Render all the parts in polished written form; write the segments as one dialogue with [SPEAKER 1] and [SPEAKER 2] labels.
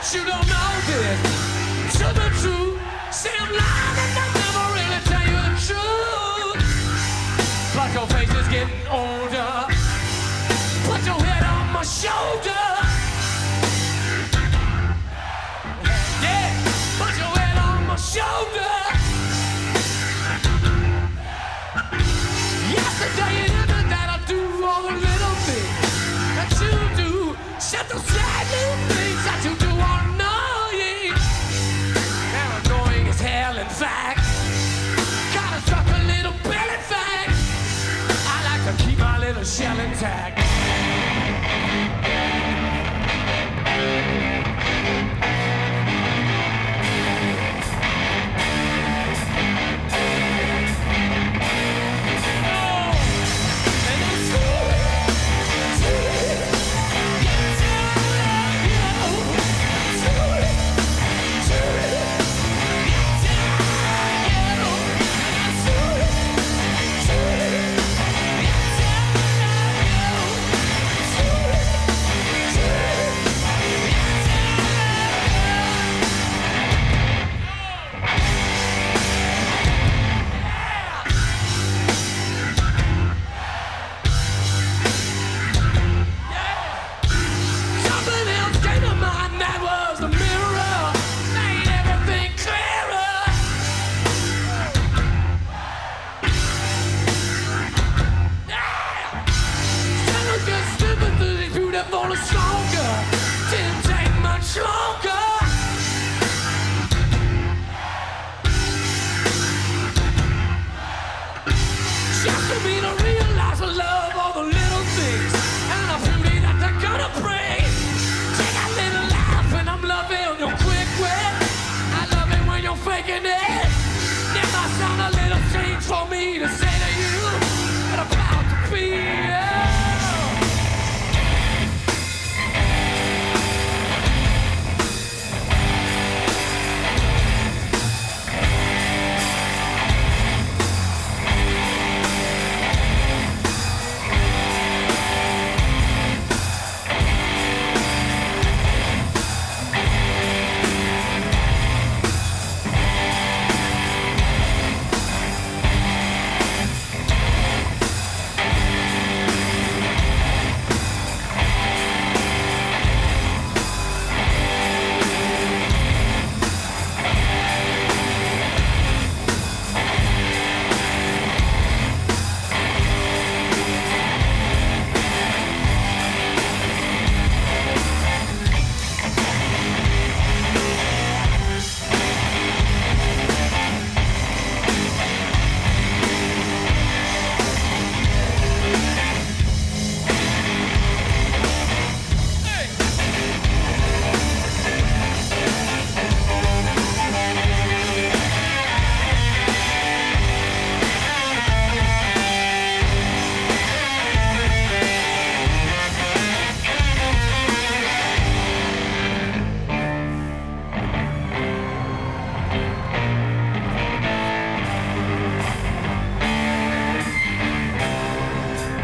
[SPEAKER 1] you don't know this to be true. Say I'm lying and I never really tell you the truth. But your face is getting older. Put your head on my shoulder. Yeah, put your head on my shoulder. Yesterday you knew that I do all the little things that you do. Shut the sad little things that you do are annoying. They're annoying as hell, in fact. Kinda struck a little belly fat. I like to keep my little shell intact.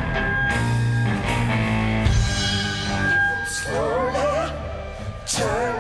[SPEAKER 2] Turn